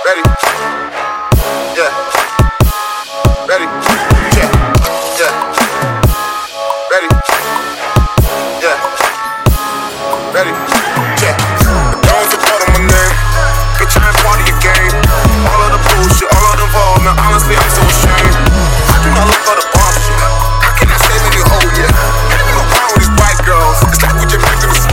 Ready? Yeah. Ready? Yeah. Yeah. Ready? Yeah. Ready? Yeah. The dogs are part of my name. Bitch, I ain't part of your game. All of the bullshit, all of the involvement. Honestly, I'm so ashamed. I do not look for the bomb shit. How can I save any hope? Yeah. Ain't no problem with these white girls. It's like we just make them.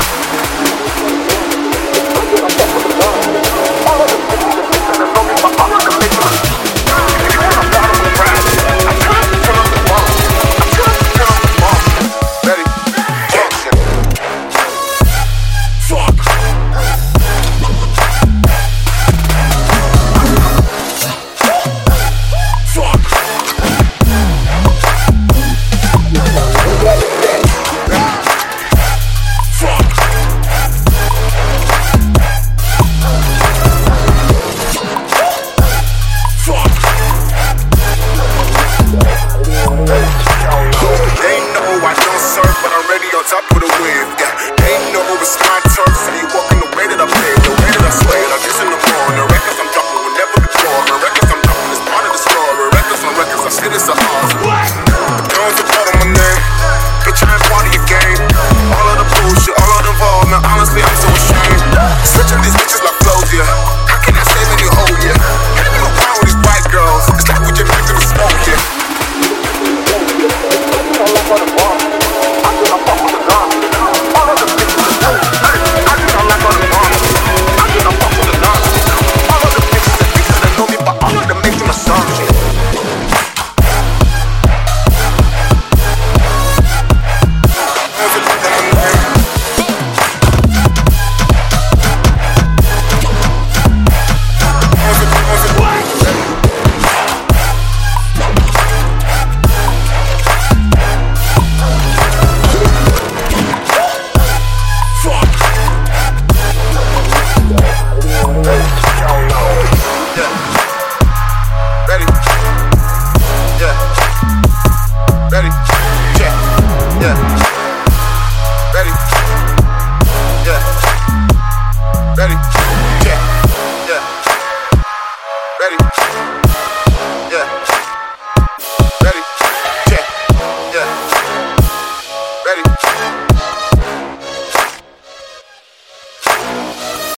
Top of the wave, yeah. They know it's my turf, so you walking the way that I play, the way that I sway. Like this in the morning, the records I'm dropping will never be born. The records I'm dropping is part of the story. Records on records, I say this a hard. The dogs are part of my name. Bitch, I ain't part of your game. All of the bullshit, all of the involvement. Honestly, I'm so ashamed. Switching these bitches like flows, yeah. How can I save any hope, yeah? Ain't no problem with these white girls. It's like we just make them smoke, yeah. Ready? Yeah. Yeah. Ready? Yeah. Ready? Yeah. Yeah. Ready?